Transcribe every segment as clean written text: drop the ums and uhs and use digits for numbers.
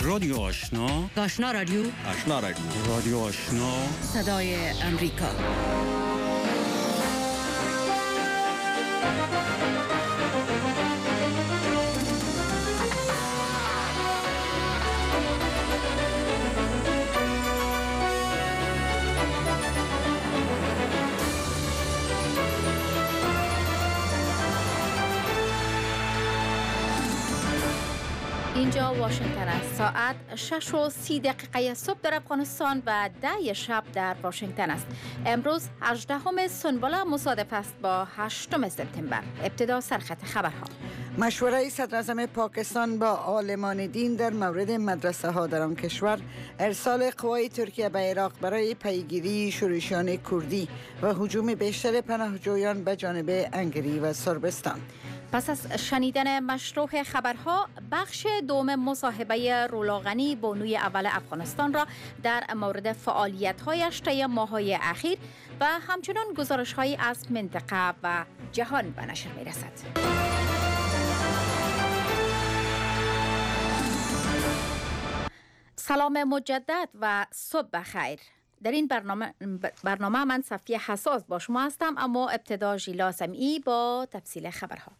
رادیو آشنا، آشنا رادیو، آشنا رادیو، رادیو آشنا، صدای امریکا. اینجا واشنگتن است. ساعت 6:30 صبح در افغانستان و 10 شب در واشنگتن است. امروز 18 سنبله مصادف است با 8 سپتامبر. ابتدا سرخط خبرها. مشوره صدراعظم پاکستان با عالمان دین در مورد مدرسه ها در آن کشور، ارسال قوای ترکیه به عراق برای پیگیری شورشیان کردی و هجوم بیشتر پناهجویان به جانب انگری و صربستان. پس از شنیدن مشروع خبرها، بخش دوم مصاحبه رولا غنی بانوی اول افغانستان را در مورد فعالیت‌هایش طی ماه‌های اخیر و همچنان گزارش‌هایی از منطقه و جهان به نشر می‌رسد. سلام مجدد و صبح بخیر. در این برنامه من صفیه حساس با شما هستم، اما ابتدا ژیلا سمیعی با تفصیل خبرها.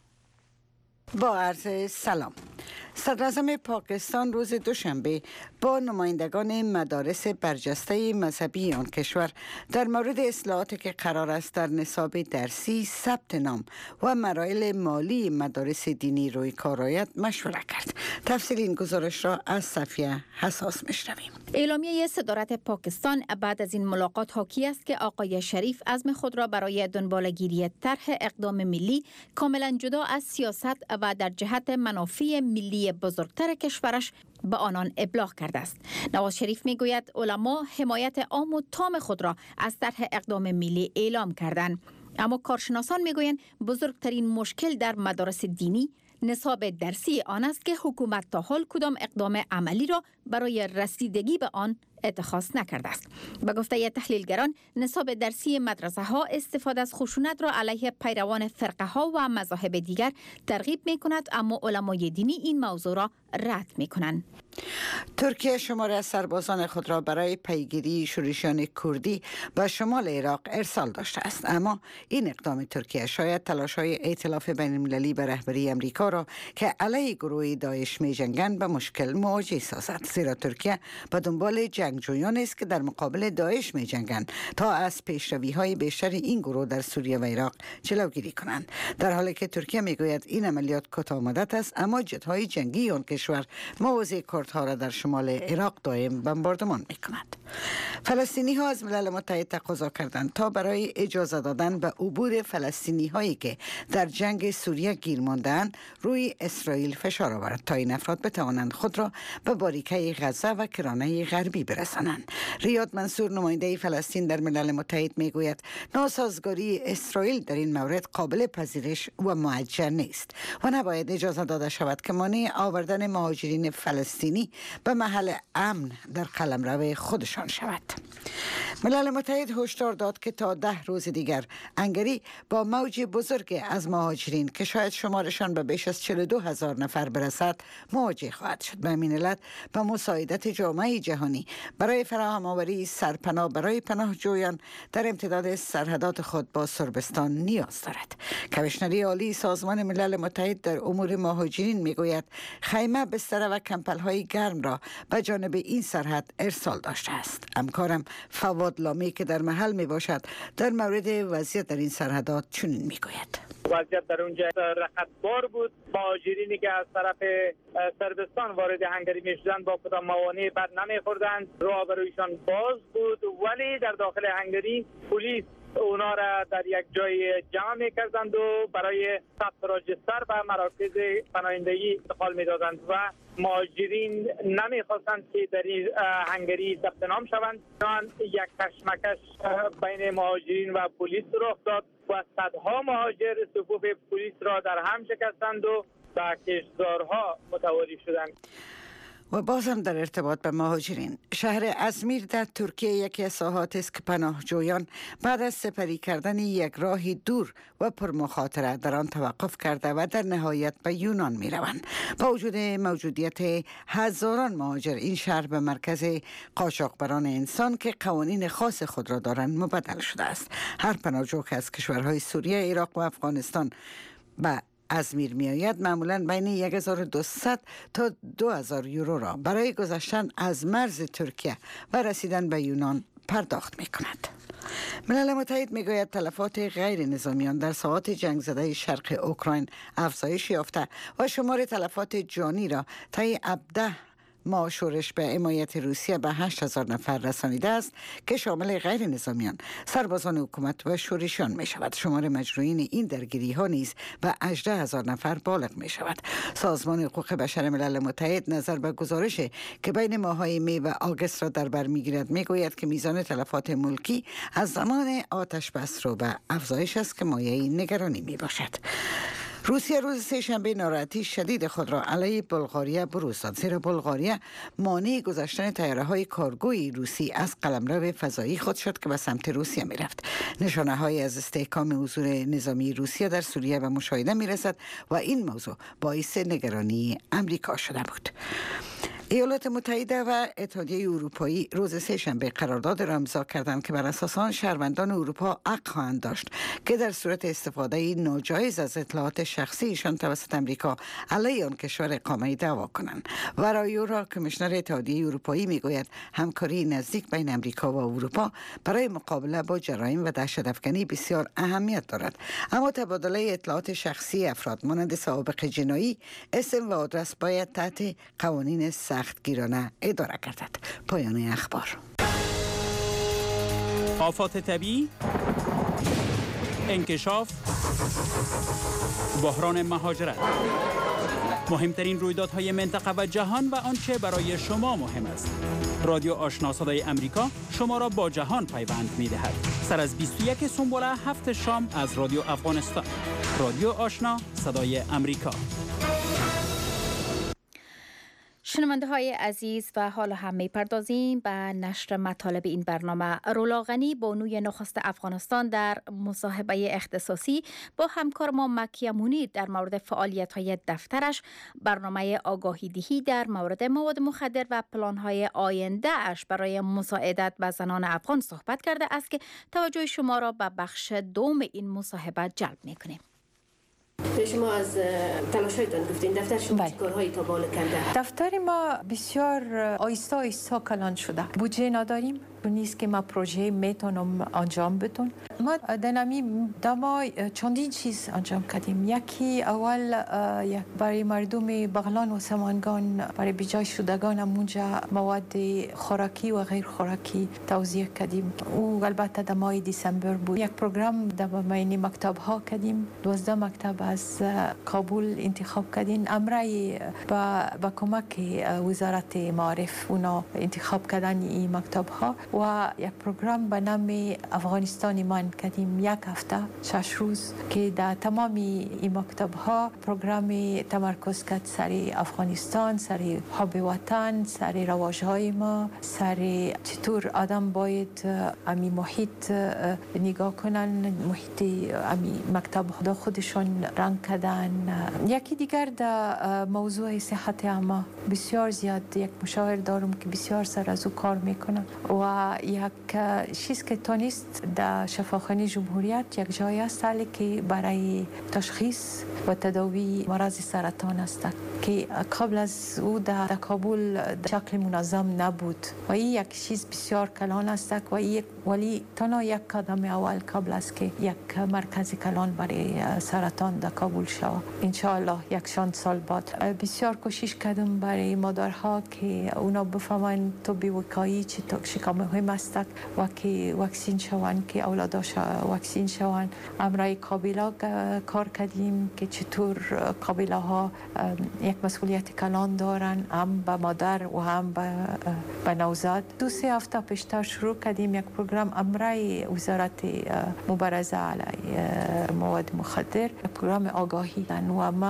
با عرض سلام. صدراعظم پاکستان روز دوشنبه با نمایندگان مدارس برجسته مذهبی آن کشور در مورد اصلاحاتی که قرار است در نصاب درسی، ثبت نام و مراحل مالی مدارس دینی روی کار آید مشوره کرد. تفصیل این گزارش را از صفیه حساس میشنویم. اعلامیه صدارت پاکستان بعد از این ملاقات حاکی است که آقای شریف عزم خود را برای دنبالگیری طرح اقدام ملی کاملا جدا از سیاست و در جهت منافع ملی بزرگتر کشورش به آنان ابلاغ کرده است. نواز شریف میگوید علما حمایت عام و تام خود را از طرح اقدام ملی اعلام کردند، اما کارشناسان میگویند بزرگترین مشکل در مدارس دینی نصاب درسی آن است که حکومت تا حال کدام اقدام عملی را برای رسیدگی به آن اتخاذ نکرده است. به گفته تحلیلگران، نصاب درسی مدرسه ها استفاده از خشونت را علیه پیروان فرقه ها و مذاهب دیگر ترغیب می کند، اما علمای دینی این موضوع را رد می کنند. ترکیه شماره از سربازان خود را برای پیگیری شورشیان کردی به شمال عراق ارسال داشته است، اما این اقدام ترکیه شاید تلاش‌های ائتلاف بین‌المللی به رهبری امریکا را که علیه گروه داعش می‌جنگند به مشکل مواجه سازد، زیرا ترکیه به دنبال جنگجویان است که در مقابل داعش می‌جنگند تا از پیشروی‌های بیشتر این گروه در سوریه و عراق جلوگیری کنند. در حالی که ترکیه می‌گوید این عملیات کوتاه‌مدت است، اما جت‌های جنگی آن کشور مواضع کردها را در شمال عراق دائم بمباردمان می‌کند. فلسطینی‌ها از ملل متحد تقاضا کردند تا برای اجازه دادن به عبور فلسطینی‌هایی که در جنگ سوریه گیر مانده‌اند روی اسرائیل فشار آورد تا این افراد بتوانند خود را به باریکه غزه و کرانه غربی برسانند. ریاد منصور نماینده فلسطین در ملل متحد میگوید ناسازگاری اسرائیل در این مورد قابل پذیرش و معجل نیست و نباید اجازه داده شود که مانع آوردن مهاجرین فلسطینی به محل امن در قلمرو خودشان شود. ملل متحد هشدار داد که تا 10 روز دیگر انگری با موج بزرگ از مهاجرین که شاید شمارشان به بیش از 42,000 نفر برسد مواجه خواهد شد. به همین علت به مساعدت جامعه جهانی برای فراهم آوری سرپناه برای پناهجویان در امتداد سرحدات خود با صربستان نیاز دارد. کمیشنری عالی سازمان ملل متحد در امور مهاجرین میگوید خیمه، بستر و کمپل‌های گرم را به جانب این سرحد ارسال داشته است. همکارم فواد لامی که در محل می باشد در مورد وضعیت در این سرحدات چنین میگوید. وضعیت در اونجا رقتبار بود. مهاجرینی که از طرف صربستان وارد هنگری می شدند با کدام موانعی بر نمیخوردند، راه برایشان باز بود، ولی در داخل هنگری پلیس اونا را در یک جای جمع می‌کردند و برای ثبت راجستر و مراکز پناهندگی انتقال می‌دادند و مهاجرین نمی‌خواستند که در هنگری ثبت نام شوند. یک کشمکش بین مهاجرین و پلیس رخ داد و صدها مهاجر صفوف پلیس را در هم شکستند و به کشتزارها متواری شدند. و بازم در ارتباط به مهاجرین، شهر ازمیر در ترکیه یکی از ساحاتی است که پناهجویان بعد از سپری کردن یک راهی دور و پرمخاطره در آن توقف کرده و در نهایت به یونان می روند. با وجود موجودیت هزاران مهاجر، این شهر به مرکز قاچاقبران انسان که قوانین خاص خود را دارند مبدل شده است. هر پناهجو که از کشورهای سوریه، عراق و افغانستان به ازمیر می آید معمولاً بین 1200 تا 2000 یورو را برای گذشتن از مرز ترکیه و رسیدن به یونان پرداخت می کند. ملل متحد می گوید تلفات غیر نظامیان در ساحات جنگ زده شرق اوکراین افزایش یافته و شمار تلفات جانی را طی 17 ماه شورش به حمایت روسیه به 8000 نفر رسانیده است که شامل غیر نظامیان، سربازان حکومت و شورشیان می شود. شمار مجروحین این درگیری ها نیز به 18000 نفر بالغ می شود. سازمان حقوق بشر ملل متحد نظر به گزارش که بین ماه‌های می و آگوست را در بر می گیرد می گوید که میزان تلفات ملکی از زمان آتش بس رو به افزایش است که مایه نگرانی می باشد. روسیه روز سه‌شنبه ناراحتی شدید خود را علیه بلغاریه بروز داد، زیرا بلغاریه مانع گذاشتن طیاره‌های کارگوی روسی از قلمرو فضایی خود شد که به سمت روسیه می‌رفت. نشانه‌هایی از استحکام حضور نظامی روسیه در سوریه به مشاهده می‌رسد و این موضوع باعث نگرانی امریکا شده بود. ایالات متحده و اتحادیه اروپایی روز سه‌شنبه قرارداد را امضا کردند که بر اساس آن شهروندان اروپا حق خواهند داشت که در صورت استفاده ناجایز از اطلاعات شخصی ایشان توسط امریکا علیه آن کشور اقامه دعوا کنند. ورا یورا، کمیشنر اتحادیه اروپایی میگوید همکاری نزدیک بین امریکا و اروپا برای مقابله با جرایم و دهشت‌افکنی بسیار اهمیت دارد، اما تبادله اطلاعات شخصی افراد مانند سوابق جنایی، اسم و آدرس باید تحت قوانین سختگیرانه اداره گردد. پایان اخبار. آفات طبیعی، انکشاف، بحران مهاجرت، مهمترین رویدادهای منطقه و جهان و آنچه برای شما مهم است. رادیو آشنا صدای امریکا شما را با جهان پیوند می‌دهد. سر از 21 سنبله 7 شام از رادیو افغانستان. رادیو آشنا صدای امریکا. شنونده های عزیز و حالا هم می‌پردازیم به نشر مطالب این برنامه. رولا غنی، بانوی نخست افغانستان، در مصاحبه اختصاصی با همکار ما مکیه منیر در مورد فعالیت‌های دفترش، برنامه آگاهی دهی در مورد مواد مخدر و پلان‌های آینده اش برای مساعدت به زنان افغان صحبت کرده است که توجه شما را به بخش دوم این مصاحبه جلب می‌کنیم. شما از تلاش‌هایتان گفتین، دفتر شما چه کارهایی تا بالا کرده؟ دفتر ما بسیار آیسته کلان شده. بودجه نداریم، نیست که ما پروژه میتونم انجام بدم. ما دنمی دما چندین چیز انجام کردیم. یکی اول برای مردم بغلان و سمنگان، برای بجای شدگان اونجا مواد خوراکی و غیر خوراکی توزیع کردیم. او البته در ماه دسامبر بود. یک پروگرام در بین مکتب ها کردیم. 12 مکتب از کابل انتخاب کردیم. امرای با کمک وزارت معارف اونا انتخاب کردن این مکتب ها و یک پروگرام به نام افغانستان من کردیم. یک هفته 6 روز که در تمام این مکتب ها پروگرام تمرکز کرد سر افغانستان، سر حب وطن، سر رواجهای ما، سر چطور آدم باید امی محیط نگاه کنن، محیط امی مکتب دا خودشون رنگ کردن. یکی دیگر در موضوع صحت عامه بسیار زیاد یک مشاور دارم که بسیار سر از او کار میکنه و یک چیز که تونست در شفاخانه جمهوریت یک جای است که برای تشخیص و تداوی مرض سرطان است که قبل از او در کابل شکل منظم نبود و این یک چیز بسیار کلان است ولی تنها یک قدم اول قبل است که یک مرکز کلان برای سرطان در کابل شود. انشاءالله یک 6 سال بعد بسیار کوشش کردم برای مادرها که اونا بفهمن طب وقایی چه مهم است و که واکسین شوند، که اولاداش واکسین شوند. امرای قابله کار کردیم که چطور قابله ها یک مسئولیت کلان دارن، هم به مادر و هم به نوزاد. 2-3 هفته پیشتر شروع کردیم یک پروگرام امرای وزارت مبارزه علیه مواد مخدر، پروگرام آگاهی و ما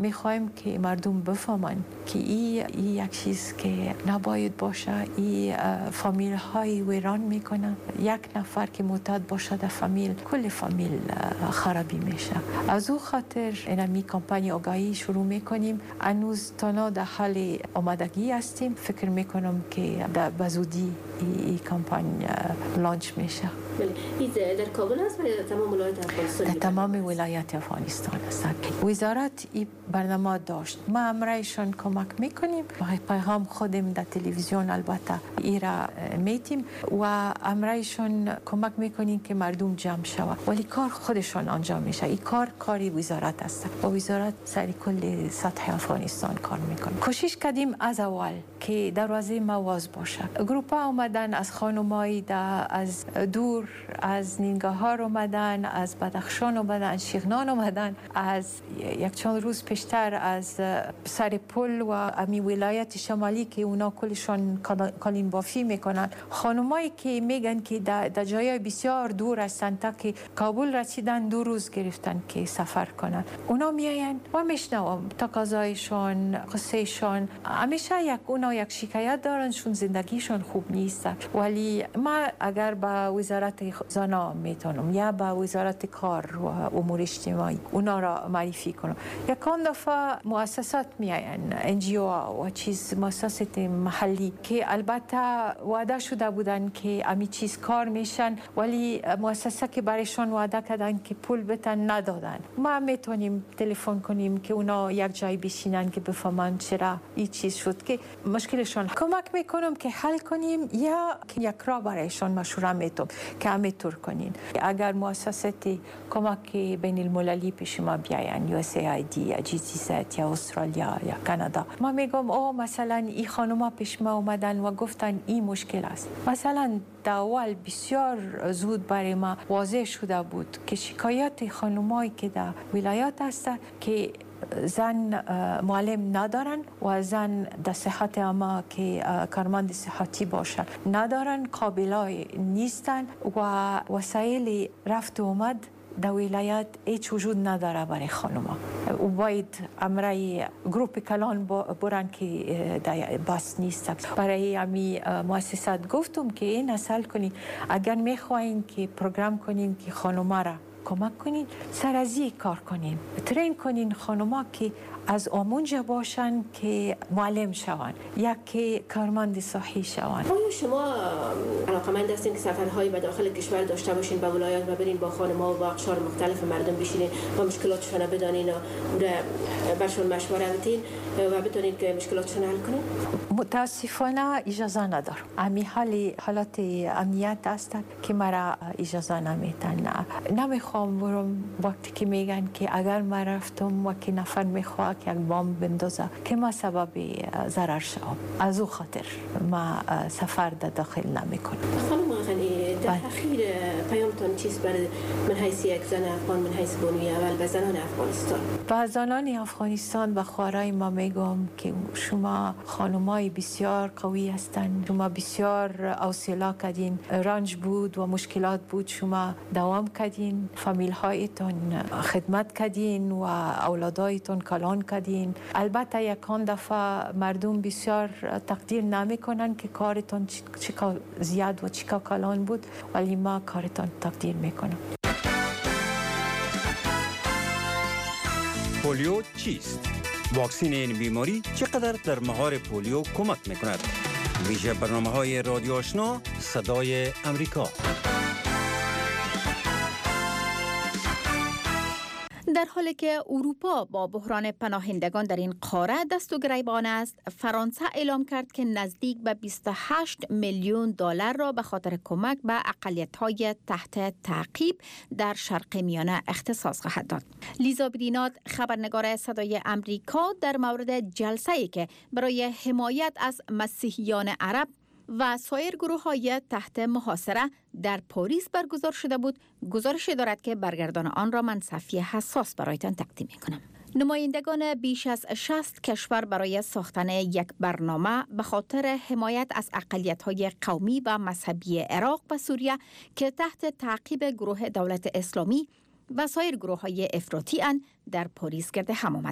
میخوایم که مردم بفهمن که این یک چیز که نباید باشه. این فامیل های ویران میکنن. یک نفر که معتاد باشه در فامیل، کل فامیل خرابی میشه. از او خاطر اینمی کمپانی آگاهی شروع میکنیم. هنوز تنها در حال آمادگی هستیم. فکر میکنم که به زودی این کمپانی لانچ میشه. این در کابل است و در تمام ولایت افغانستان؟ در تمام ولایت افغانستان است. وزارت این برنامه داشت. ما امرایشان کمک میکنیم. پیغام خودم در تلویزیون البته ایرا میتیم و امرایشان کمک میکنیم که مردم جمع شود. ولی کار خودشان انجام میشه. این کاری وزارت است. و وزارت سر کل سطح افغانستان کار میکنه. کوشش کردیم از اول که دروازه مواز باشه. گروپ ها اومدن از خانمایی از دور، از نینگاهار اومدن، از بدخشان اومدن، شیغنان اومدن، از یک چند روز پیشتر از سر پل و امی ولایت شمالی که اونا کلشان کالین بافی میکنن. خانمایی که میگن که در جای بسیار دور هستن تا که کابل رسیدن 2 روز گرفتن که سفر کنن. اونا میاین و میشنوم تقاضایشان، قصهشان. همیشه اونا یک شکایت دارن چون زندگیشان خوب نیست. ولی ما اگر با وزارت زنا میتونم یا با وزارت کار و امور اجتماعی اونا را معرفی کنم. یکان دفعه مؤسسات میاین، NGO و چیز مؤسسات محلی که البته وعده شده بودن که امی چیز کار میشن ولی مؤسسه که برایشان وعده کردن که پول بتن ندادن. ما میتونیم تلفن کنیم که اونا یک جای بشینن که بفهمن چرا این چیز شد که مشکلشان کمک میکنم که حل کنیم یا یک راه برایشان مشوره میتونم که همینطور کنین. اگر مؤسساتی کمک بین المللی پیش ما بیاین USAID یا GTZ یا استرالیا یا کانادا، ما میگم مثلا این خانوما پیش ما اومدن و گفتن این مشکل است. مثلا در اول بسیار زود برای ما واضح شده بود که شکایت خانمایی که در ولایات هستند که زن معلم ندارن و زن در صحت عامه که کارمند صحتی باشن ندارن، قابلای نیستن و وسایل رفت و آمد در ولایت هیچ وجود نداره برای خانوما. و باید امرای گروپ کلان برن که بس نیست. برای امی مؤسسات گفتم که این اصل کنین اگر میخواین که پروگرام کنین که خانوما را کمک کنین، سرازی کار کنین، ترین کنین خانوما که از آمونجا باشن که معلم شون یا که کارمند صحی شون. آیا شما علاقمند هستین که سفرهایی به داخل کشور داشته باشین به ولایات و برین با خانم‌ها و با اقشار مختلف مردم بشینین و مشکلاتشون رو بدانین و برشون مشوره بدین و بتونین که مشکلاتشون حل کنین؟ متاسفانه اجازه ندارم. امی حالت امنیت هست که مرا اجازه نمیدن. نمیخوام برم وقتی که میگن که اگر من رفتم و که نفر میخواد که یک بمب بندازه که ما سبب ضرر شوم. از او خاطر ما سفر داخل نمیکنم. خانم آغنی در اخیر پیامتان چیست برای من حیث یک زن افغان، من حیث بانوی اول به زنان افغانستان؟ به زنان افغانستان و خواهرای ما میگم که شما خانمای بسیار قوی هستند. شما بسیار حوصله کردین. رنج بود و مشکلات بود، شما دوام کردین، فامیل هایتون خدمت کردین و اولادایتون کلان کردین. البته یکان دفعه مردم بسیار تقدیر نمیکنن که کارتون چقدر زیاد و چقدر کلان بود، ولی ما کارتون تقدیر میکنم. پولیو چیست؟ واکسین این بیماری چقدر در مهار پولیو کمک میکند؟ ویژه برنامه‌های رادیو آشنا صدای امریکا. در حالی که اروپا با بحران پناهندگان در این قاره دست و گریبان است، فرانسه اعلام کرد که نزدیک به 28 میلیون دلار را به خاطر کمک به اقلیت‌های تحت تعقیب در شرق میانه اختصاص خواهد داد. لیزا بدینات، خبرنگار صدای امریکا، در مورد جلسه‌ای که برای حمایت از مسیحیان عرب و سایر گروه‌های تحت محاصره در پاریس برگزار شده بود، گزارش دارد که برگردان آن را من صفیه حساس برایتان تقدیم می‌کنم. نمایندگان بیش از 60 کشور برای ساختن یک برنامه به خاطر حمایت از اقلیت‌های قومی و مذهبی عراق و سوریه که تحت تعقیب گروه دولت اسلامی و سایر گروه‌های افراطی اند در پاریس گرد هم آمدند.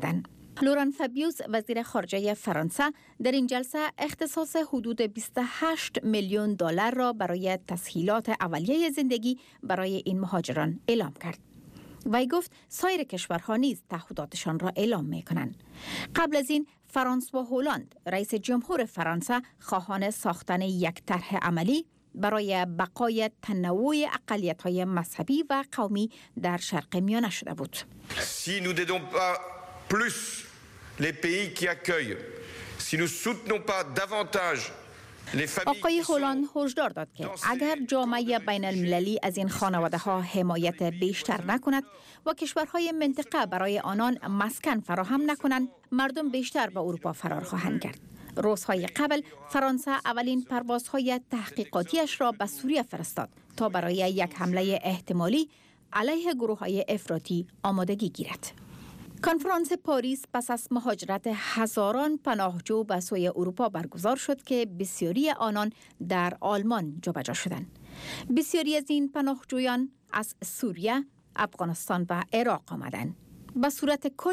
لوران فابیوس وزیر خارجه فرانسه در این جلسه اختصاص حدود 28 میلیون دلار را برای تسهیلات اولیه زندگی برای این مهاجران اعلام کرد. وی گفت سایر کشورها نیز تعهداتشان را اعلام می‌کنند. قبل از این فرانسوا هولند رئیس جمهور فرانسه خواهان ساختن یک طرح عملی برای بقای تنوع اقلیت‌های مذهبی و قومی در شرق میانه شده بود. Si nous n'aidons pas plus les pays qui accueillent, si nous soutenons pas davantage آقای هولند هشدار داد که اگر جامعه بین المللی از این خانواده ها حمایت بیشتر نکند و کشورهای منطقه برای آنان مسکن فراهم نکنند، مردم بیشتر به اروپا فرار خواهند کرد. روزهای قبل فرانسه اولین پروازهای تحقیقاتیش را به سوریه فرستاد تا برای یک حمله احتمالی علیه گروه‌های افراطی آمادگی گیرد. کنفرانس پاریس پس از مهاجرت هزاران پناهجو به سوی اروپا برگزار شد که بسیاری آنان در آلمان جابجا شدند. بسیاری از این پناهجویان از سوریه، افغانستان و عراق آمدند. به صورت کل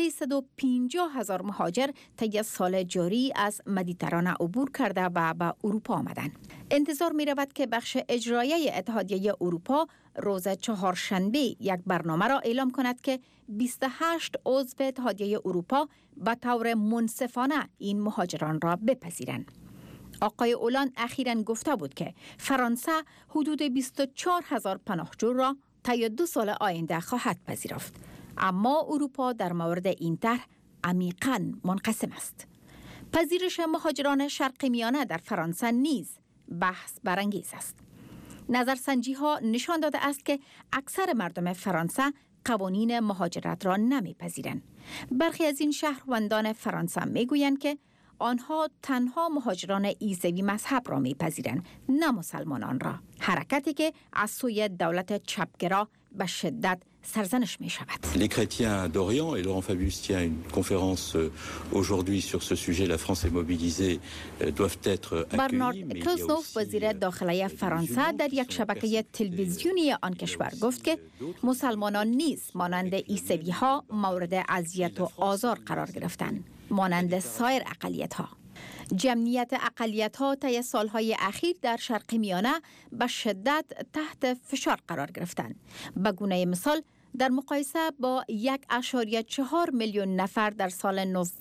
350,000 مهاجر طی سال جاری از مدیترانه عبور کرده و به اروپا آمدند. انتظار می رود که بخش اجرایی اتحادیه اروپا روز چهارشنبه یک برنامه را اعلام کند که 28 عضو اتحادیه اروپا به طور منصفانه این مهاجران را بپذیرند. آقای اولان اخیراً گفته بود که فرانسه حدود 24,000 پناهجو را طی 2 سال آینده خواهد پذیرفت. اما اروپا در مورد این طرح عمیقاً منقسم است. پذیرش مهاجران شرق میانه در فرانسه نیز بحث برانگیز است. نظرسنجی ها نشان داده است که اکثر مردم فرانسه قوانین مهاجرت را نمیپذیرند. برخی از این شهروندان فرانسه میگویند که آنها تنها مهاجران عیسوی مذهب را میپذیرند، نه مسلمانان را. حرکتی که از سوی دولت چپگرا به شدت سرزنش می شود. Les chrétiens d'Orient, et Laurent Fabius tient une conférence aujourd'hui sur ce sujet, la France est mobilisée, doivent être accueillis. برنارد کلزنوف وزیر داخلی فرانسه در یک شبکه تلویزیونی آن کشور گفت که مسلمانان نیز مانند عیسوی ها مورد اذیت و آزار قرار گرفتند، مانند سایر اقلیت‌ها. جمعیت اقلیت‌ها طی سالهای اخیر در شرق میانه به شدت تحت فشار قرار گرفتند. به گونه مثال در مقایسه با 1.4 میلیون نفر در سال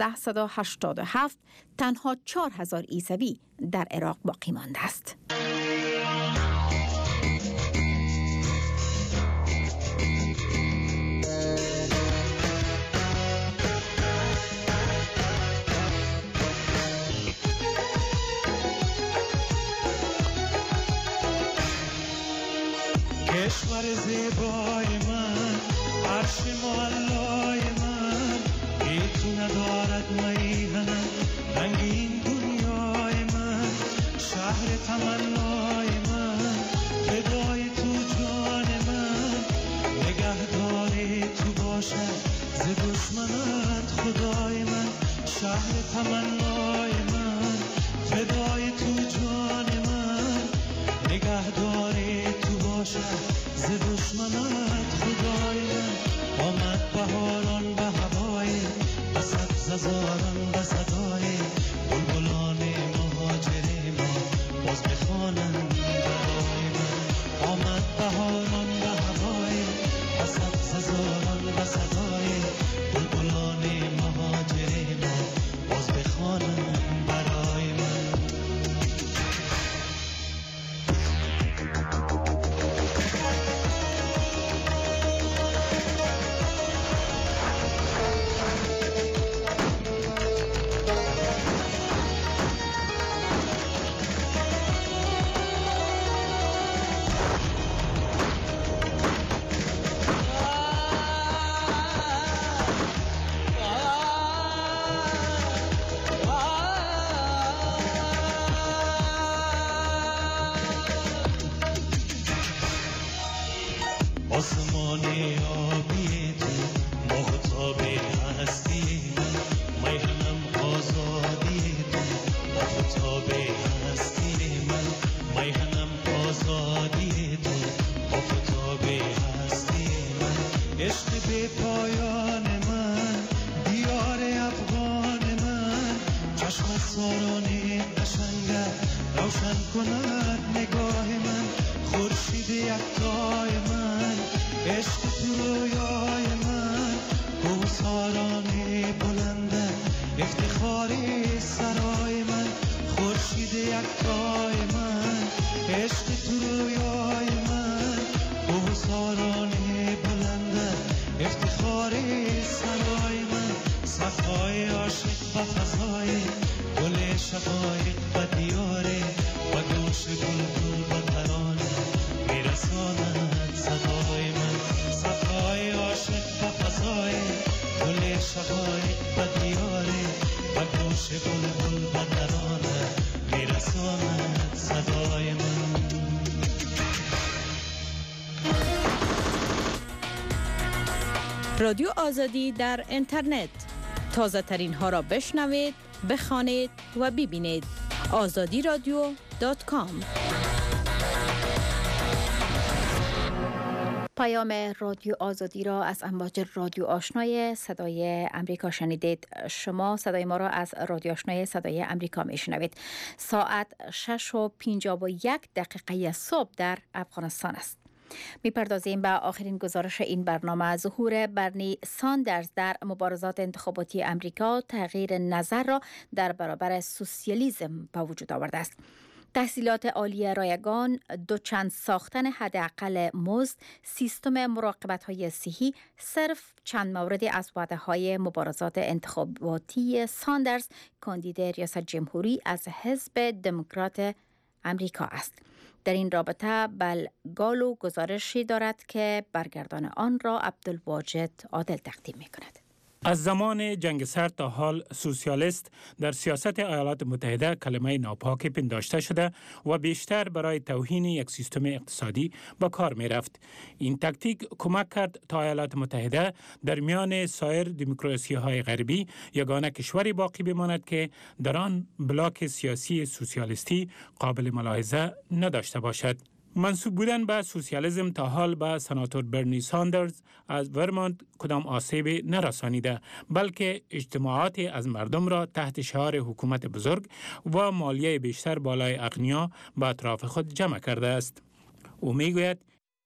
1987 تنها 4,000 عیسوی در عراق باقی مانده است. کشور زیبای من، عرش معلای من، ای تو ندارد میهن رنگ این دنیای من، شهر تمنای من، فدای تو جان من، نگهداری تو باشد ز دشمنت خدای من، شهر تمنای من، فدای تو جان من، نگهداری تو باشد ز دشمنت خدای من. آمد بهاران به هوای به سبززاران به صدای بلبلان مهاجر ما باز بخوانند برای من. آمد بهاران به هوای به سبززاران به صدای بلبلان مهاجر ما باز بخوانند برای من. آسمان آبی تو مهتاب هستی من، میهنم آزادی تو مهتاب هستی من، میهنم آزادی تو مهتاب هستی من، عشق بی پایان من، دیار روشن کند نگاه من خورشید یکتای من عشق تو رویای من کوهساران بلنده افتخار سرای من خورشید یکتای من عشق تو رویای من کوهساران بلنده افتخار سرای من صفای عاشق و فضای گل شقایق و دیاره و گوش بلبل و ترانه میرساند صدای من صفای عاشق و فضای گل شقایق و دیاره و گوش بلبل و ترانه میرساند صدای من. رادیو آزادی در اینترنت، تازه ترین ها را بشنوید، بخوانید و ببینید. azadiradio.com. پیام رادیو آزادی را از امواج رادیو آشنای صدای امریکا شنیدید. شما صدای ما را از رادیو آشنای صدای امریکا میشنوید. ساعت 6:51 صبح در افغانستان است. میپردازیم به آخرین گزارش این برنامه. ظهور برنی ساندرز در مبارزات انتخاباتی امریکا تغییر نظر را در برابر سوسیالیسم به وجود آورده است. تحصیلات عالی رایگان، دوچند ساختن حداقل مزد، سیستم مراقبت‌های صحی صرف چند موردی از وعده‌های مبارزات انتخاباتی ساندرز، کاندید ریاست جمهوری از حزب دموکرات امریکا است. در این رابطه بلگالو گزارشی دارد که برگردان آن را عبدالواجد عادل تقدیم می‌کند. از زمان جنگ سرد تا حال سوسیالیست در سیاست ایالات متحده کلمه ناپاکی پنداشته شده و بیشتر برای توهین یک سیستم اقتصادی به کار می رفت. این تاکتیک کمک کرد تا ایالات متحده در میان سایر دموکراسی های غربی یگانه کشوری باقی بماند که در آن بلاک سیاسی سوسیالیستی قابل ملاحظه نداشته باشد. منسوب بودن به سوسیالیسم تا حال به سناتور برنی ساندرز از ورمونت کدام آسیب نرسانیده، بلکه اجتماعات از مردم را تحت شعار حکومت بزرگ و مالیه بیشتر بالای اغنیا به اطراف خود جمع کرده است. او میگوید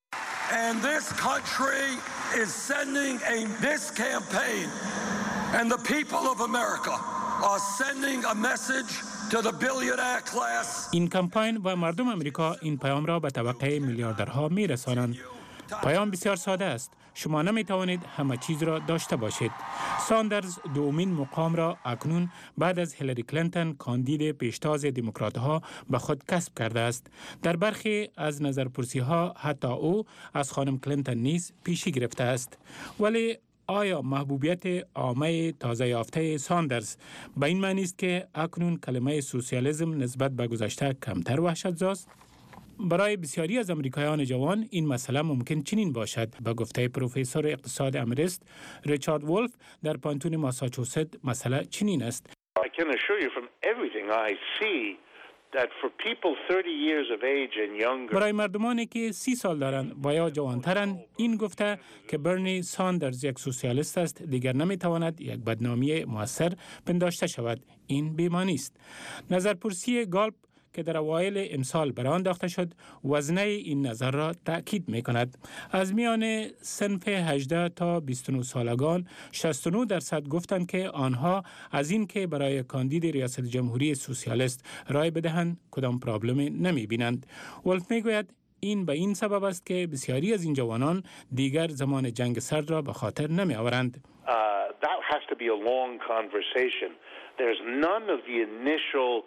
And this country is sending this campaign and the people of America are sending a message to the billionaire class. این کمپاین و مردم امریکا این پیام را به طبقه میلیاردرها میرسانند. پیام بسیار ساده است. شما نمی توانید همه چیز را داشته باشید. ساندرز دومین مقام را اکنون بعد از هیلاری کلینتون کاندید پیشتاز دموکرات‌ها به خود کسب کرده است. در برخی از نظرپرسی‌ها حتی او از خانم کلینتون نیز پیشی گرفته است. ولی آیا محبوبیت عامه تازه یافته ساندرز به این معنی است که اکنون کلمه سوسیالیسم نسبت به گذشته کمتر وحشت‌زاست؟ برای بسیاری از امریکایان جوان این مسئله ممکن چنین باشد. به گفته پروفسور اقتصاد امریست ریچارد ولف در پانتون ماساچوست مسئله چنین است. I can assure you from everything I see that for people 30 years of age and younger. برای مردمانی که 30 سال دارند و یا جوانترند این گفته که برنی ساندرز یک سوسیالیست است دیگر نمیتواند یک بدنامی مؤثر پنداشته شود. این بی‌معنی است. نظرپرسی گالپ که در اوایل امسال برآن انداخته شد وزنه این نظر را تأکید می کند. از میان صنف 18 تا 29 سالگان 69% گفتند که آنها از این که برای کاندید ریاست جمهوری سوسیالیست رای بدهند کدام پرابلمی نمی بینند. ولف می گوید این به این سبب است که بسیاری از این جوانان دیگر زمان جنگ سرد را به خاطر نمی آورند. That has to be a long conversation. There's none of the initial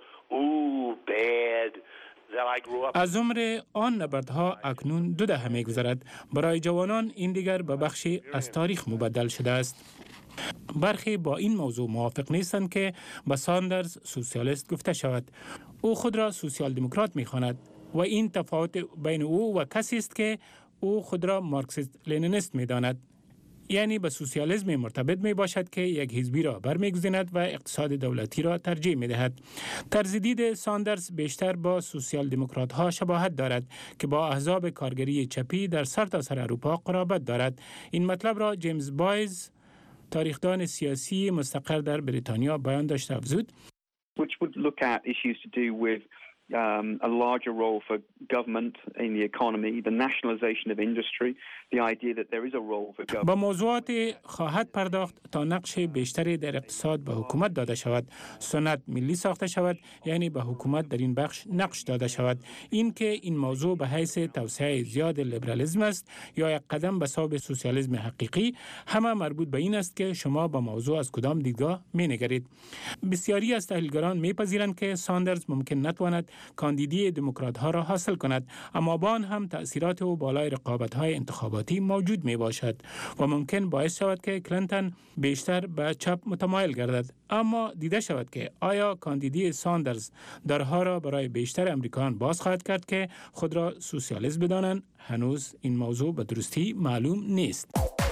از عمر آن نبردها اکنون 2 دهه می‌گذرد. برای جوانان این دیگر به بخشی از تاریخ مبدل شده است. برخی با این موضوع موافق نیستند که به ساندرز سوسیالیست گفته شود. او خود را سوسیال دموکرات می‌خواند و این تفاوت بین او و کسی است که او خود را مارکسیست لنینیست می‌داند. یعنی به سوسیالیسم مرتبط می باشد که یک حزبی را برمیگزیند و اقتصاد دولتی را ترجیح می دهد. طرز دید ساندرز بیشتر با سوسیال دموکرات ها شباهت دارد که با احزاب کارگری چپی در سرتاسر اروپا قرابت دارد. این مطلب را جیمز بایز تاریخدان سیاسی مستقر در بریتانیا بیان داشته افزود. Which would look at issues to do with a larger role for government in the economy, the nationalization of industry, the idea that there is a role for government. با موضوعات خواهد پرداخت تا نقش بیشتری در اقتصاد به حکومت داده شود، سنت ملی ساخته شود، یعنی به حکومت در این بخش نقش داده شود. این که این موضوع به حیث توسعه زیاد لیبرالیسم است یا یک قدم به سمت سوسیالیسم حقیقی، همه مربوط به این است که شما با موضوع از کدام دیدگاه می‌نگرید. بسیاری از تحلیلگران می‌پذیرند که ساندرز ممکن نتواند کاندیدی دموکرات‌ها را حاصل کند، اما با آن هم تأثیرات او بالای رقابت‌های انتخاباتی موجود میباشد و ممکن باعث شود که کلینتون بیشتر به چپ متمایل گردد. اما دیده شود که آیا کاندیدی ساندرز درها را برای بیشتر امریکایان باز خواهد کرد که خود را سوسیالیست بدانند؟ هنوز این موضوع به درستی معلوم نیست.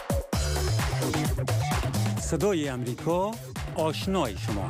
صدای امریکا، آشنای شما.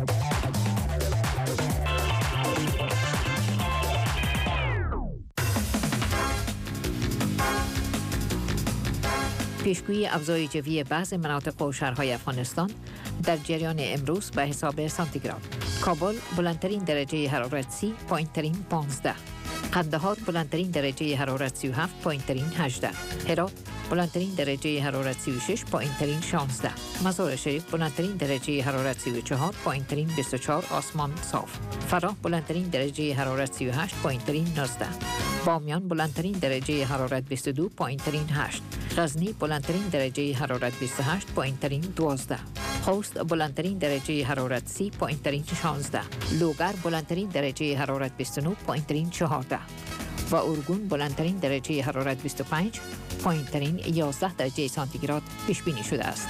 پیشگویی افزایش جوی بعض مناطق و شهرهای افغانستان در جریان امروز به حساب سانتیگراد. کابل بلندترین درجه حرارت 30، پایین‌ترین 15. قندهار بلندترین درجه حرارت 37، پایین‌ترین 18. هرات بلندترین درجه حرارت 36، پایین‌ترین 16. مزار شریف بلندترین درجه حرارت 34، پایین‌ترین 24. آسمان صاف. فراه بلندترین درجه حرارت 38، پایین‌ترین 19. بامیان بلندترین درجه حرارت 22، پایین‌ترین 8. غزنی بلندترین درجه حرارت 28، پایین‌ترین 12. خوست بلندترین درجه حرارت 30، پایین‌ترین 16. لوگر بلندترین درجه حرارت 29، پایین‌ترین 14. و ارگون بلندترین درجه حرارت 25، پایین‌ترین 11 درجه سانتیگراد پیش بینی شده است.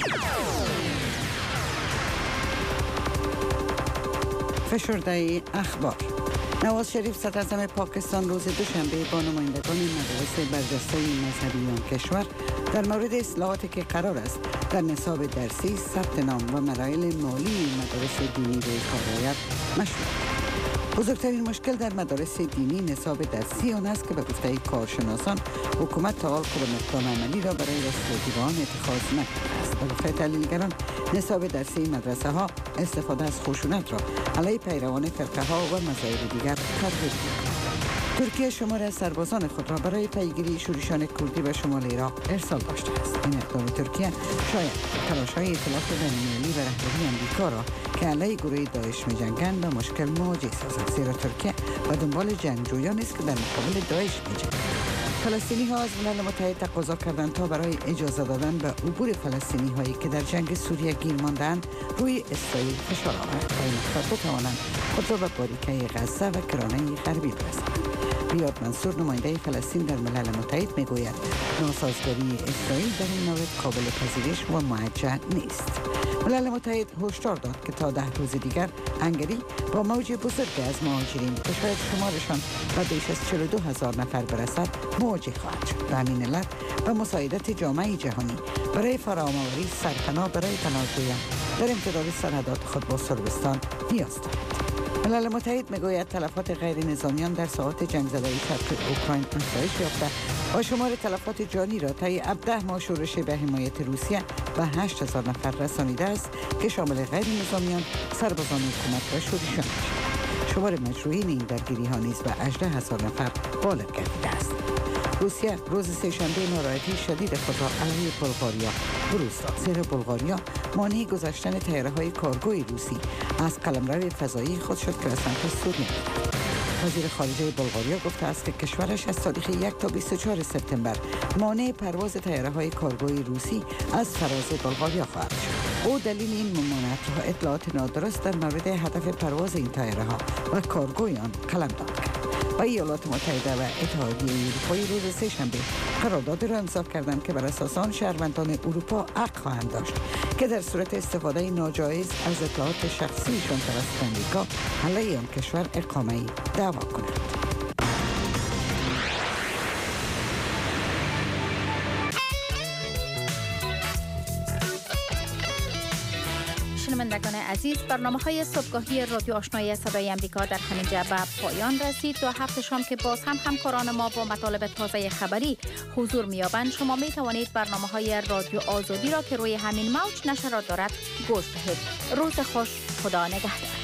فشرده اخبار. نواز شریف صدراعظم پاکستان روز دوشنبه با نمایندگان مدارس برجسته مذهبیان کشور در مورد اصلاحاتی که قرار است در نصاب درسی، ثبت نام و مراحل مالی مدارس دینی به کار آید مشورت. بزرگترین مشکل در مدارس دینی نصاب درسی آن است که به گفته کارشناسان حکومت تا حال کدام اقدام عملی را برای رسیدگی به آن اتخاذ نکرده است. به گفته تحلیلگران نصاب درسی مدرسه ها استفاده از خشونت را علیه پیروان فرقه ها و مذاهب دیگر ترغیب می‌کند. ترکیه شمار از سربازان خود را برای پیگیری شورشیان کردی به شمال عراق ارسال داشته است. این اقدام ترکیه شاید تلاش‌های ائتلاف بین‌المللی و رهبری آمریکا را که علیه گروه داعش می‌جنگند به مشکل مواجه سازد، زیرا ترکیه به دنبال جنگجویانی است که در مقابل داعش می‌جنگند. فلسطینی‌ها از ملل متحد تقاضا کردند تا برای اجازه دادن به عبور فلسطینی‌هایی که در جنگ سوریه گیر مانده‌اند روی اسرائیل فشار آورند تا این کشور بتوانند خود را به باریکه غزه و کرانه غربی برسانند. ریاد منصور نماینده فلسطین در ملل متحد میگوید ناسازگاری اسرائیل در این مورد قابل پذیرش و موجه نیست. ملل متحد هشدار داد که تا 10 روز دیگر هنگری با موج بزرگی از مهاجرین که شاید شمارشان به بیش از 42,000 نفر برسد مواجه خواهد شد. به همین علت به مساعدت جامعه جهانی برای فراهم‌آوری سرپناه برای پناهجویان در امتداد سرحدات خود با صربستان نیاز دارد. ملل متحد میگوید تلفات غیر نظامیان در ساحات جنگ زده شرق اوکراین افزایش یافته و شمار تلفات جانی را طی 17 ماه شورش به حمایت روسیه به 8,000 نفر رسانیده است که شامل غیر نظامیان، سربازان حکومت و شورشیان می‌شود. شمار مجروحین این درگیری‌ها نیز به 18,000 نفر بالغ گردیده است. روسیه روز سه‌شنبه ناراحتی شدید خود را علیه بلغاریا بروز داد، زیرا بلغاریا مانع گذاشتن طیاره‌های کارگوی روسی از قلمرو فضایی خود شد که به سمت سوریه می‌رفت. وزیر خارجه بلغاریا گفته است که کشورش از تاریخ 1 تا 24 سپتامبر مانع پرواز طیاره‌های کارگوی روسی از فراز بلغاریا خواهد شد. او دلیل این ممانعت را اطلاعات نادرست در مورد هدف پرواز این طیاره‌ها و کارگوی آن قلمداد کرد. و ایالات متحده و اتحادیه اروپایی روز سه‌شنبه قرارداد را امضا کردند که بر اساس آن شهروندان اروپا حق خواهند داشت که در صورت استفاده ناجایز از اطلاعات شخصیشان توسط آمریکا علیه آن کشور اقامه‌ای دعوا کنند. شنوندگان عزیز، برنامه‌های صبحگاهی رادیو آشنای صدای آمریکا در همینجا به پایان رسید. تا هفته شام که باز هم همکاران ما با مطالب تازه خبری حضور می‌یابند، شما می‌توانید برنامه‌های رادیو آزادی را که روی همین موج نشرات دارد گوش دهید. روز خوش، خدا نگهدار.